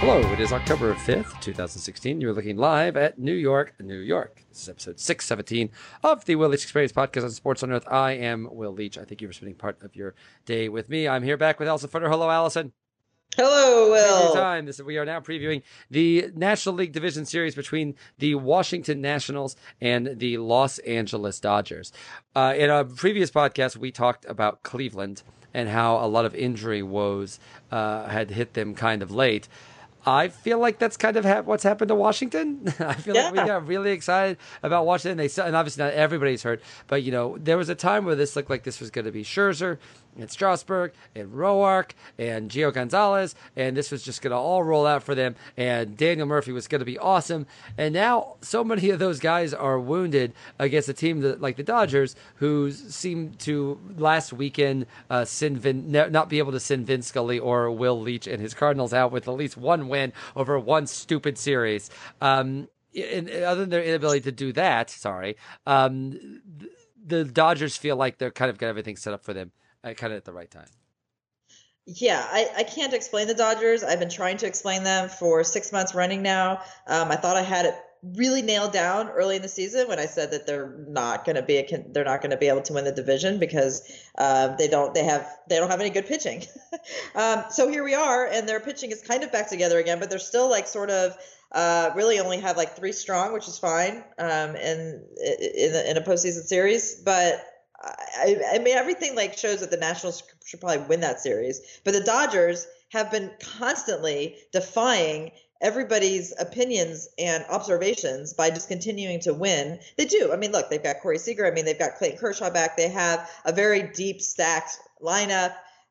Hello, it is October 5th, 2016. You're looking live at New York, New York. This is episode 617 of the Will Leach Experience podcast on Sports on Earth. I am Will Leach. I thank you for spending part of your day with me. I'm here back with Allison Footer. Hello, Allison. Hello, Will. Time. We are now previewing the National League Division Series between the Washington Nationals and the Los Angeles Dodgers. In a previous podcast, we talked about Cleveland and how a lot of injury woes had hit them kind of late. I feel like that's kind of what's happened to Washington. I feel like we got really excited about Washington. And obviously not everybody's hurt, but there was a time where this looked like this was going to be Scherzer and Strasburg and Roark and Gio Gonzalez, and this was just going to all roll out for them. And Daniel Murphy was going to be awesome. And now so many of those guys are wounded against a team like the Dodgers, who seem to last weekend not be able to send Vin Scully or Will Leach and his Cardinals out with at least one win over one stupid series. And other than their inability to do that, the Dodgers feel like they're kind of got everything set up for them kind of at the right time. Yeah, I can't explain the Dodgers. I've been trying to explain them for 6 months running now. I thought I had it really nailed down early in the season when I said that they're not going to be able to win the division because they don't have any good pitching. So here we are, and their pitching is kind of back together again, but they're still like sort of really only have like 3 strong, which is fine in a postseason series. But I mean, everything like shows that the Nationals should probably win that series, but the Dodgers have been constantly defying everybody's opinions and observations by just continuing to win. They do. I mean, look, they've got Corey Seager. I mean, they've got Clayton Kershaw back. They have a very deep stacked lineup.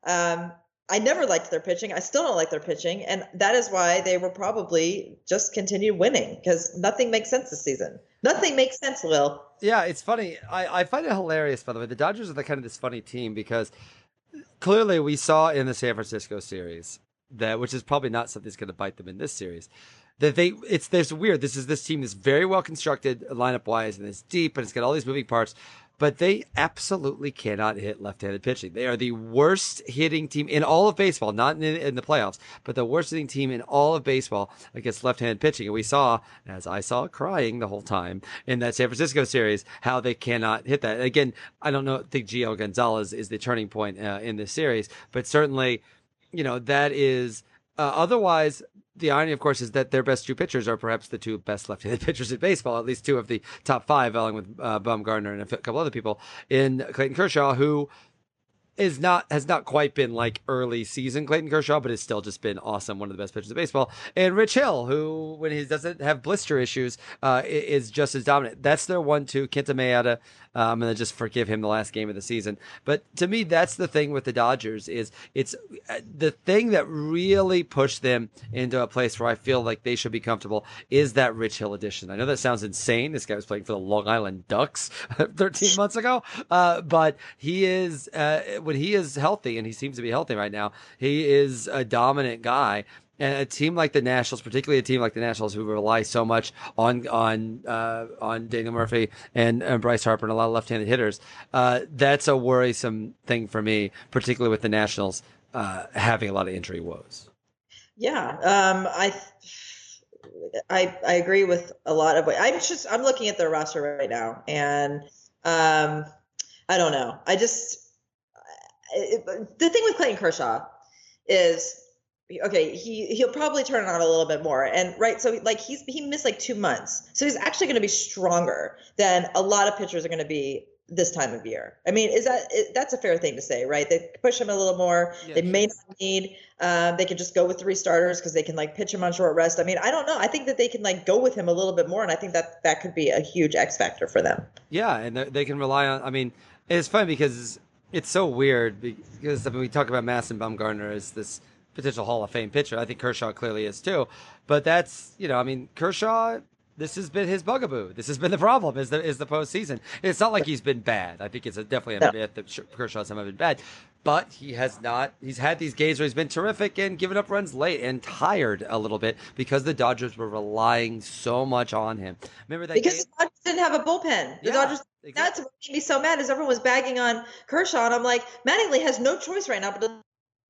I never liked their pitching. I still don't like their pitching. And that is why they will probably just continue winning, because nothing makes sense this season. Nothing makes sense, Will. Yeah, it's funny. I find it hilarious, by the way. The Dodgers are kind of this funny team because clearly we saw in the San Francisco series which is probably not something that's going to bite them in this series, that there's weird. This team is very well constructed lineup wise, and it's deep, and it's got all these moving parts, but they absolutely cannot hit left-handed pitching. They are the worst hitting team in all of baseball, not in the playoffs, but the worst hitting team in all of baseball against left-handed pitching. And we saw, as I saw crying the whole time in that San Francisco series, how they cannot hit that. Again, I think Gio Gonzalez is the turning point in this series, but certainly, that is otherwise. The irony, of course, is that their best 2 pitchers are perhaps the 2 best left-handed pitchers in baseball, at least 2 of the top 5, along with Bumgarner and a couple other people, in Clayton Kershaw, who has not quite been like early season Clayton Kershaw, but has still just been awesome, one of the best pitchers of baseball. And Rich Hill, who, when he doesn't have blister issues, is just as dominant. That's their 1-2. Kenta Maeda, I'm going to just forgive him the last game of the season. But to me, that's the thing with the Dodgers, is it's the thing that really pushed them into a place where I feel like they should be comfortable is that Rich Hill addition. I know that sounds insane. This guy was playing for the Long Island Ducks 13 months ago. But he is, when he is healthy, and he seems to be healthy right now, he is a dominant guy. And a team like the Nationals, particularly a team like the Nationals, who rely so much on Daniel Murphy and Bryce Harper and a lot of left-handed hitters, that's a worrisome thing for me, particularly with the Nationals having a lot of injury woes. Yeah, I agree with a lot of what I'm looking at their roster right now, and I don't know. The thing with Clayton Kershaw is, okay, he'll probably turn it on a little bit more, and right, so like he missed like 2 months, so he's actually going to be stronger than a lot of pitchers are going to be this time of year. I mean, that's a fair thing to say, right? They push him a little more. Yeah, they may not need. They could just go with 3 starters because they can like pitch him on short rest. I mean, I don't know. I think that they can like go with him a little bit more, and I think that could be a huge X factor for them. Yeah, and they can rely on. I mean, it's funny because it's so weird because we talk about Madison Bumgarner as this potential Hall of Fame pitcher. I think Kershaw clearly is too, but that's Kershaw. This has been his bugaboo. This has been the problem. Is the postseason. It's not like he's been bad. I think it's definitely a myth that Kershaw's not been bad, but he has not. He's had these games where he's been terrific and given up runs late and tired a little bit because the Dodgers were relying so much on him. Remember that? Because the Dodgers didn't have a bullpen. The Dodgers. Exactly. That's what made me so mad. Is everyone was bagging on Kershaw, and I'm like, Mattingly has no choice right now but to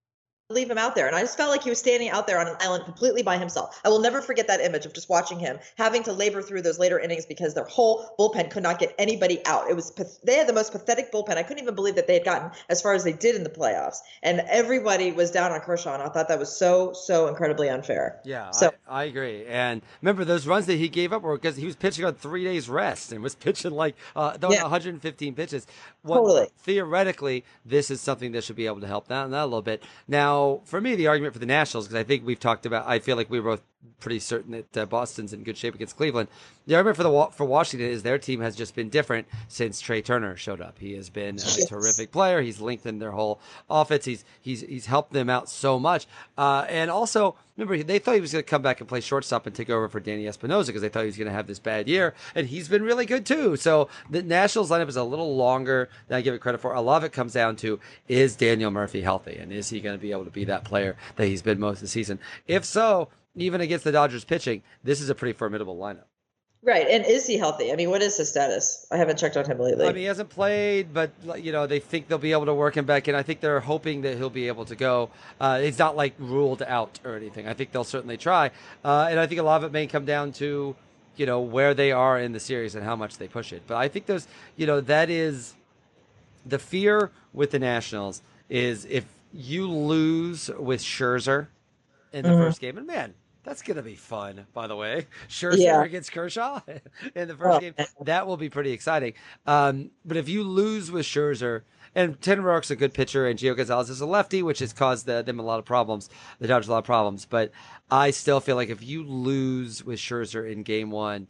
leave him out there. And I just felt like he was standing out there on an island completely by himself. I will never forget that image of just watching him having to labor through those later innings because their whole bullpen could not get anybody out. They had the most pathetic bullpen. I couldn't even believe that they had gotten as far as they did in the playoffs. And everybody was down on Kershaw, and I thought that was so incredibly unfair. Yeah, So I agree. And remember, those runs that he gave up were because he was pitching on 3 days rest and was pitching like throwing 115 pitches. Totally. Theoretically, this is something that should be able to help that a little bit. Now, for me, the argument for the Nationals, because I think we've talked about, I feel like we were both pretty certain that Boston's in good shape against Cleveland. The argument for Washington is their team has just been different since Trey Turner showed up. He has been a terrific player. He's lengthened their whole offense. He's helped them out so much. And also, remember, they thought he was going to come back and play shortstop and take over for Danny Espinosa because they thought he was going to have this bad year, and he's been really good too. So the Nationals lineup is a little longer than I give it credit for. A lot of it comes down to, is Daniel Murphy healthy, and is he going to be able to be that player that he's been most of the season? If so, even against the Dodgers pitching, this is a pretty formidable lineup. Right. And is he healthy? I mean, what is his status? I haven't checked on him lately. I mean, he hasn't played, but, they think they'll be able to work him back in. I think they're hoping that he'll be able to go. He's not, ruled out or anything. I think they'll certainly try. And I think a lot of it may come down to, where they are in the series and how much they push it. But I think those, that is the fear with the Nationals is if you lose with Scherzer in the first game, and man, that's going to be fun, by the way. Scherzer against Kershaw in the first game. That will be pretty exciting. But if you lose with Scherzer, and Tanner Roark's a good pitcher, and Gio Gonzalez is a lefty, which has caused them a lot of problems, the Dodgers a lot of problems. But I still feel like if you lose with Scherzer in game one,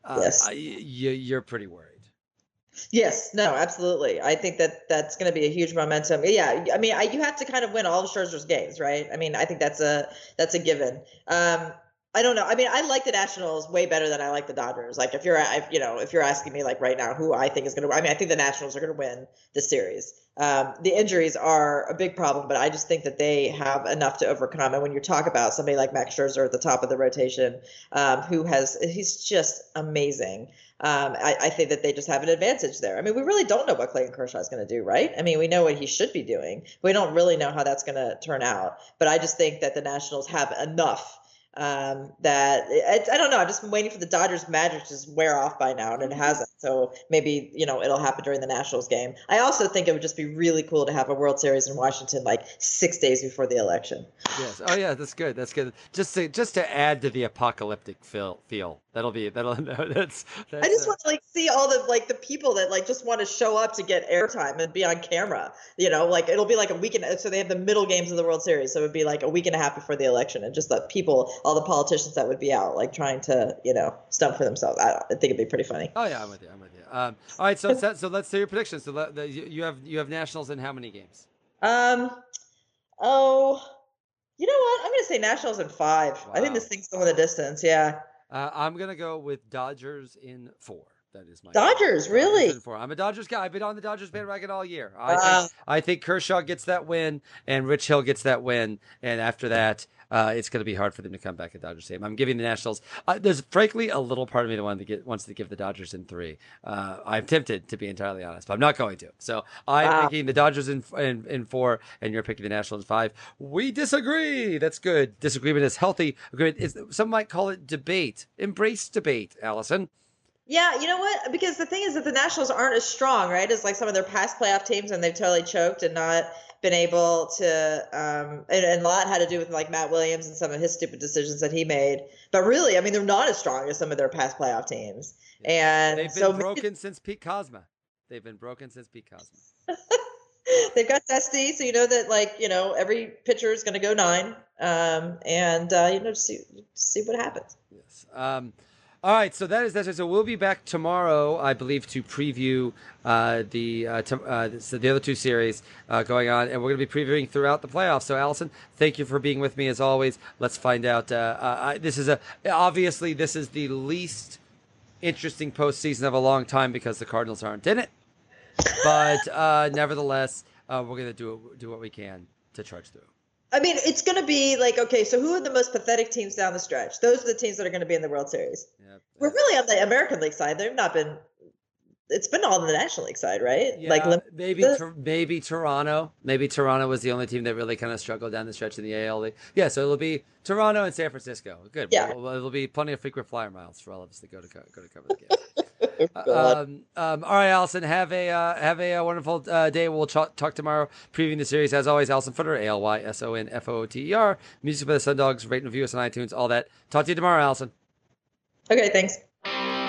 you're pretty worried. Yes, no, absolutely. I think that's going to be a huge momentum. Yeah, I mean, you have to kind of win all of Scherzer's games, right? I mean, I think that's a given. I don't know. I mean, I like the Nationals way better than I like the Dodgers. Like, if you're asking me right now who I think is going to, I mean, I think the Nationals are going to win the series. The injuries are a big problem, but I just think that they have enough to overcome. And when you talk about somebody like Max Scherzer at the top of the rotation, he's just amazing. I think that they just have an advantage there. I mean, we really don't know what Clayton Kershaw is going to do, right? I mean, we know what he should be doing. We don't really know how that's going to turn out. But I just think that the Nationals have enough that I don't know. I've just been waiting for the Dodgers magic to just wear off by now, and it hasn't. So maybe, it'll happen during the Nationals game. I also think it would just be really cool to have a World Series in Washington 6 days before the election. Yes. Oh yeah, that's good. That's good. Just to add to the apocalyptic feel. That's I just want to see all the people that just want to show up to get airtime and be on camera. It'll be a weekend. So they have the middle games of the World Series. So it would be a week and a half before the election, and just the people, all the politicians that would be out trying to stump for themselves. I think it'd be pretty funny. Oh yeah, I'm with you. All right, so let's do your predictions. So you have Nationals in how many games? You know what? I'm going to say Nationals in 5. Wow. I think this thing's going the distance. Yeah. I'm going to go with Dodgers in 4. That is my Dodgers, really? I'm a Dodgers guy. I've been on the Dodgers bandwagon all year. I think Kershaw gets that win, and Rich Hill gets that win, and after that, it's going to be hard for them to come back at Dodgers Stadium. I'm giving the Nationals. There's frankly a little part of me that wants to give the Dodgers in 3. I'm tempted, to be entirely honest, but I'm not going to. So I'm picking the Dodgers in 4, and you're picking the Nationals in 5. We disagree. That's good. Disagreement is healthy. Some might call it debate. Embrace debate, Allison. Yeah, you know what? Because the thing is that the Nationals aren't as strong, right, as some of their past playoff teams, and they've totally choked and not been able to. And a lot had to do with Matt Williams and some of his stupid decisions that he made. But really, I mean, they're not as strong as some of their past playoff teams. And they've been broken since Pete Kozma. They've got Dusty, so that every pitcher is going to go 9, and see what happens. Yes. All right, so that's it. So we'll be back tomorrow, I believe, to preview the other 2 series going on, and we're going to be previewing throughout the playoffs. So, Allison, thank you for being with me as always. Let's find out. This is the least interesting postseason of a long time because the Cardinals aren't in it, but nevertheless, we're going to do what we can to trudge through. I mean, it's going to be okay, so who are the most pathetic teams down the stretch? Those are the teams that are going to be in the World Series. Yep. We're really on the American League side. They've not been it's been all the National League side, right? Yeah, Like maybe Toronto. Maybe Toronto was the only team that really kind of struggled down the stretch in the AL League. Yeah, so it'll be Toronto and San Francisco. Good. Yeah. Well, it'll be plenty of frequent flyer miles for all of us to go to cover the game. God. All right, Allison. Have a wonderful day. We'll talk tomorrow, previewing the series. As always, Allison Footer, ALYSONFOOTER. Music by the Sun Dogs. Rate and review us on iTunes. All that. Talk to you tomorrow, Allison. Okay, thanks.